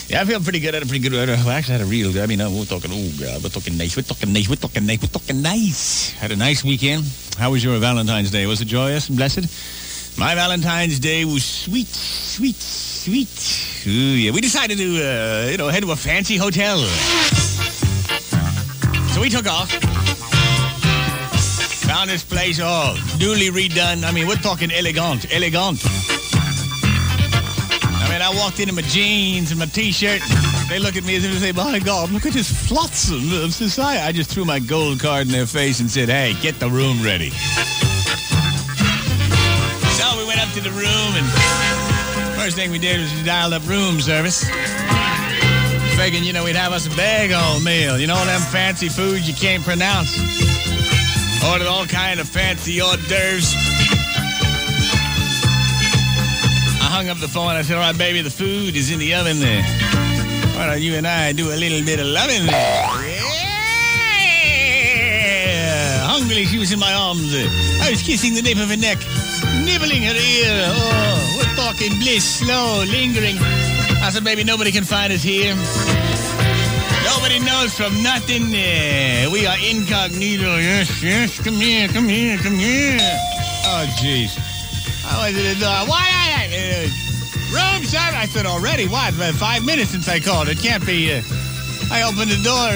Yeah, I feel pretty good. I had a pretty good weather. Well, actually, I had a real good. I mean, we're talking, we're talking nice. Had a nice weekend. How was your Valentine's Day? Was it joyous and blessed? My Valentine's Day was sweet. Ooh, yeah. We decided to, head to a fancy hotel. So we took off. Found this place, newly redone. I mean, we're talking elegant. I mean, I walked in my jeans and my T-shirt. They look at me as if to say, my God, look at this flotsam of society. I just threw my gold card in their face and said, hey, get the room ready. So we went up to the room, and first thing we did was we dialed up room service. Figuring, we'd have us a big old meal. You know, them fancy foods you can't pronounce. Ordered all kind of fancy hors d'oeuvres. I hung up the phone. I said, all right, baby, the food is in the oven there. Why don't you and I do a little bit of loving there? Yeah! Hungrily, she was in my arms. I was kissing the nape of her neck, nibbling her ear. Oh, we're talking bliss, slow, lingering. I said, baby, nobody can find us here. Nobody knows from nothing. We are incognito. Yes. Come here. Oh, jeez. I went to the door. Why? Room service. I said, already? What? 5 minutes since I called. It can't be. I opened the door.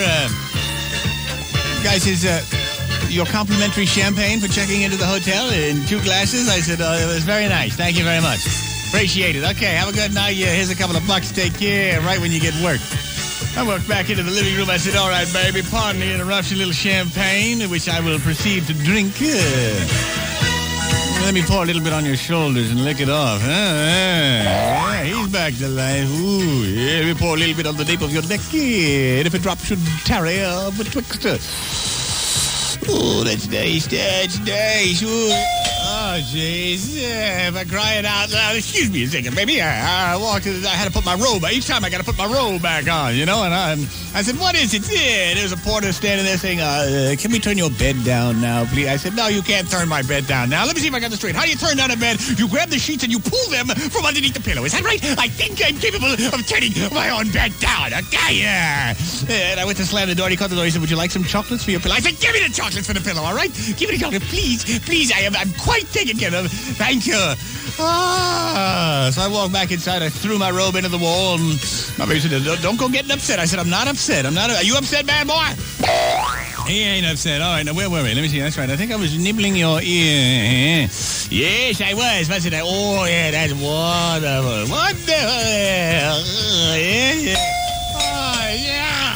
Guy says, your complimentary champagne for checking into the hotel in 2 glasses. I said, it was very nice. Thank you very much. Appreciate it. Okay, have a good night. Here's a couple of bucks. Take care. Right when you get work. I walked back into the living room. I said, all right, baby, pardon the interruption, a little champagne, which I will proceed to drink. Let me pour a little bit on your shoulders and lick it off. Yeah, he's back to life. Ooh, yeah, let me pour a little bit on the nape of your neck. Yeah, and if a drop should tarry betwixt us. Oh, that's nice. Ooh. Oh, jeez. Yeah, if I cry it out loud, excuse me a second, baby. I walked. I had to put my robe. Each time I got to put my robe back on, And I said, what is it? Yeah, there's a porter standing there saying, can we turn your bed down now, please? I said, no, you can't turn my bed down now. Let me see if I got this straight. How do you turn down a bed? You grab the sheets and you pull them from underneath the pillow. Is that right? I think I'm capable of turning my own bed down. Okay, yeah. And I went to slam the door. He caught the door. He said, would you like some chocolates for your pillow? I said, give me the chocolates for the pillow, all right? Give me the chocolate, please. I'm quite taken care of. Thank you. So I walked back inside. I threw my robe into the wall. And my baby said, don't go getting upset. I said, I'm not upset. Are you upset, bad boy? He ain't upset. All right, now where were we? Let me see. That's right. I think I was nibbling your ear. Yes, I was. Wasn't I? Oh, yeah, that's wonderful. Wonderful. Yeah. Oh, yeah.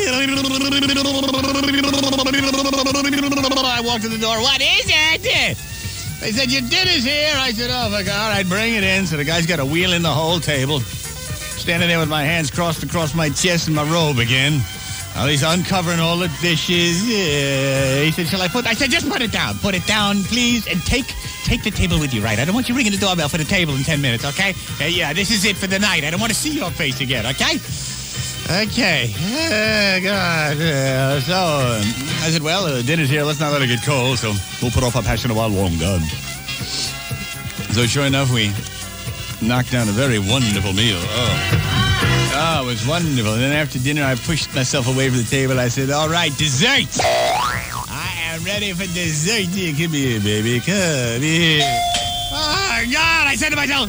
I walked to the door. What is it? They said, your dinner's here. I said, oh, fuck, all right, bring it in. So the guy's got a wheel in the whole table. Standing there with my hands crossed across my chest and my robe again. Well, he's uncovering all the dishes. Yeah. He said, shall I put... I said, just put it down. Put it down, please, and take the table with you, right? I don't want you ringing the doorbell for the table in 10 minutes, okay? Yeah, this is it for the night. I don't want to see your face again, okay? Okay. God. So, I said, well, dinner's here. Let's not let it get cold, so we'll put off our passion a while longer. So, sure enough, we knocked down a very wonderful meal. Oh, it was wonderful. And then after dinner, I pushed myself away from the table. I said, all right, dessert. I am ready for dessert. Come here, baby. Come here. Oh, God, I said to myself.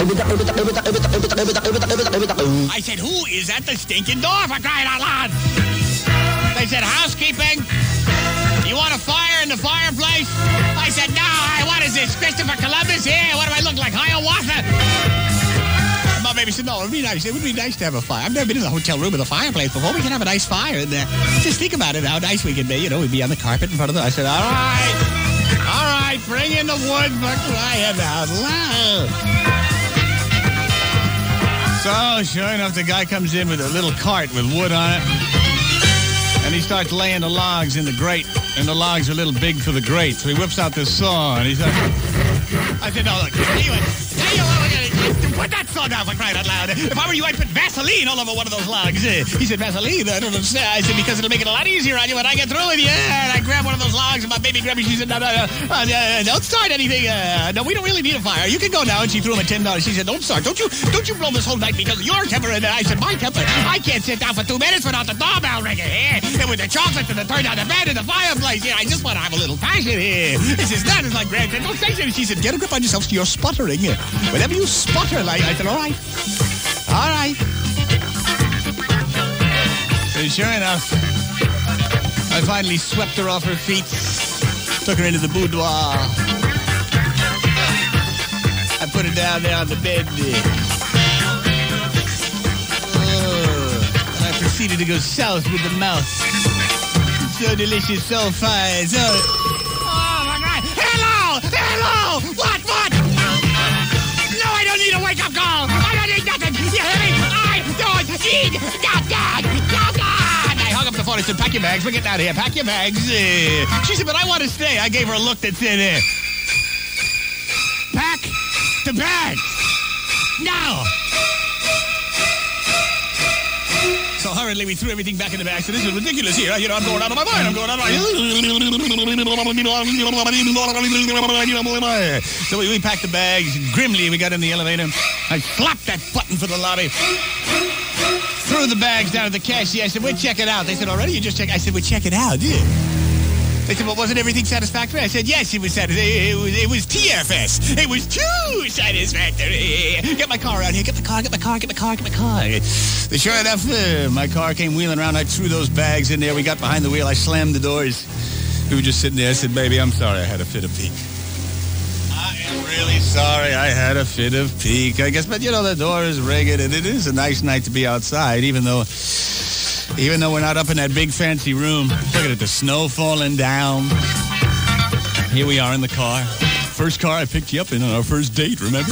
I said, who is at the stinking door for crying out loud? They said, housekeeping. You want a fire in the fireplace? I said, no, what is this, Christopher Columbus here? What do I look like, Hiawatha? My baby said, no, it would be nice. It would be nice to have a fire. I've never been in a hotel room with a fireplace before. We can have a nice fire in there. Just think about it, how nice we can be. We'd be on the carpet in front of the... I said, all right, bring in the wood for crying out loud. So, sure enough, the guy comes in with a little cart with wood on it. And he starts laying the logs in the grate. And the logs are a little big for the grate. So he whips out this saw and he says... I said, no, look, tell you what, we're going to do. Put that saw down for crying out loud. If I were you, I'd put Vaseline all over one of those logs. He said, Vaseline? I don't understand. I said, because it'll make it a lot easier on you when I get through with you. And I grabbed one of those logs, and my baby grabbed me. She said, no, don't start anything. No, we don't really need a fire. You can go now. And she threw him a $10. She said, don't start. Don't you blow this whole night because of your temper. And I said, my temper? I can't sit down for 2 minutes without the doorbell ringing here. And with the chocolate and the turn down the bed and the fireplace here. I just want to have a little passion here. This is not as like Grant said, don't say anything. She said, get a grip on yourself. You're sputtering. Whenever you sputter, like I said, all right. All right. So sure enough, I finally swept her off her feet, took her into the boudoir. I put her down there on the bed. And I proceeded to go south with the mouth. So delicious, so fine, so... Oh, my God. Hello! What? No, I don't need a wake-up call. I don't need nothing. You hear me? I don't need nothing. I hung up the phone and said, pack your bags. We're getting out of here. Pack your bags. She said, but I want to stay. I gave her a look that said, pack the bags. Now. So hurriedly, we threw everything back in the bag. So this is ridiculous here. You know, I'm going out of my mind. So we packed the bags. Grimly, we got in the elevator. I flopped that button for the lobby. Threw the bags down at the cashier. I said, we'll check it out. They said, already? You just check? I said, we'll check it out. Yeah. They said, well, wasn't everything satisfactory? I said, yes, it was satisfactory. It was TFS. It was too satisfactory. Get my car out here. Get my car. Sure enough, my car came wheeling around. I threw those bags in there. We got behind the wheel. I slammed the doors. We were just sitting there. I said, baby, I'm sorry I had a fit of pique. I am really sorry I had a fit of pique, I guess. But, you know, the door is rigged, and it is a nice night to be outside, even though we're not up in that big fancy room. Look at it, the snow falling down. Here we are in the car. First car I picked you up in on our first date, remember?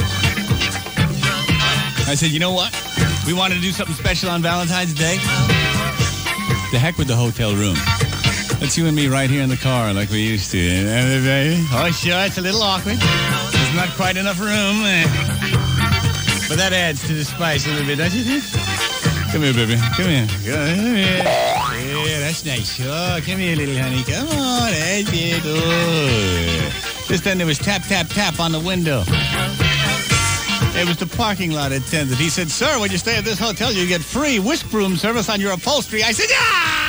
I said, you know what? We wanted to do something special on Valentine's Day. The heck with the hotel room. That's you and me right here in the car like we used to. Oh, sure, it's a little awkward. There's not quite enough room. But that adds to the spice a little bit, don't you think? Come here, baby. Come here. Yeah, that's nice. Oh, come here, little honey. Come on. That's it. Oh. Just then there was tap, tap, tap on the window. It was the parking lot attendant. He said, sir, when you stay at this hotel, you get free whisk broom service on your upholstery. I said, ah!